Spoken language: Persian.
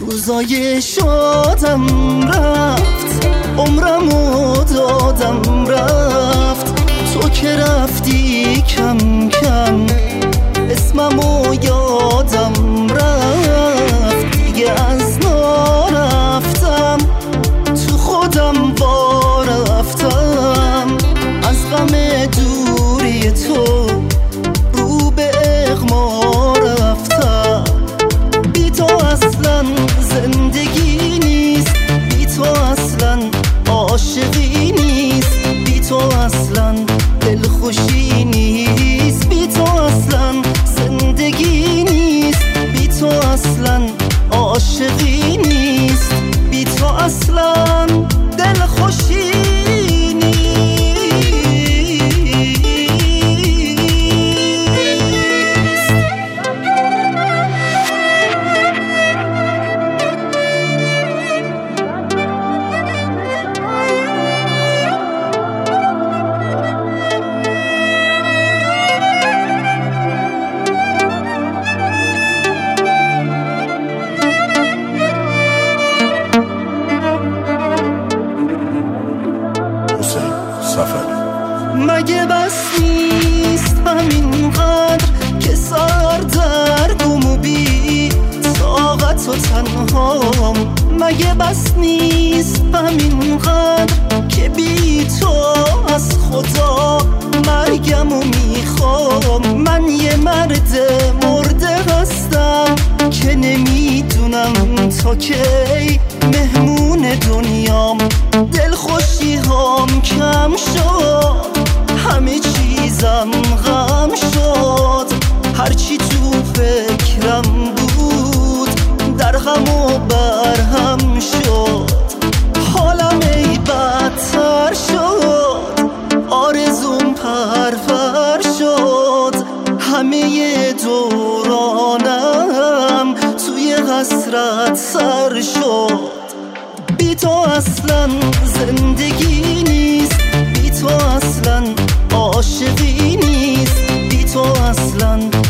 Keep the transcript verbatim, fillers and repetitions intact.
روزای شادم رفت، عمرمو دادم رفت، تو که رفتی کم کم اسممو یادم رفت. دیگه از نارفتم تو خودم وا رفتم، از غم دوری تو رو به اغما رفتم. بی تو اصلا زندگی نیست، بی تو اصلا عاشقی نیست، بی تو اصلا دلخوشی نیست، بی تو اصلا زندگی نیست، بی تو اصلا عاشقی نیست، بی تو اصلا دلخوشی مگه بس نیست همینقدر که سر دردم و بی طاقت و تنهام؟ مگه بس نیست همینقدر که بی تو از خدا مرگم و میخوام؟ من یه مرد مرده هستم که نمیدونم تا کی مهمون دنیام. دلخوشی هام کم شد، همه چیزم غم شد، هرچی تو فکرم بود در غم و برهم شد. حالم ای بدتر شد، آرزوم پرپر شد، همه دورانم توی حسرت سر شد. بی تو اصلا زندگی نیست، بی تو اصلا عاشقی نیست، بی تو اصلا